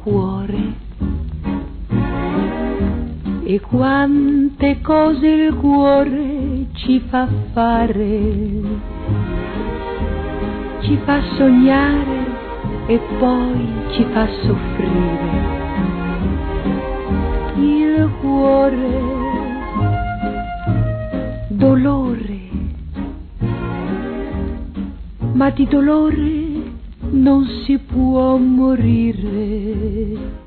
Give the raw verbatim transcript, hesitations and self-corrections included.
cuore. E quante cose il cuore ci fa fare, ci fa sognare e poi ci fa soffrire. Il cuore, dolore, ma di dolore non si può morire.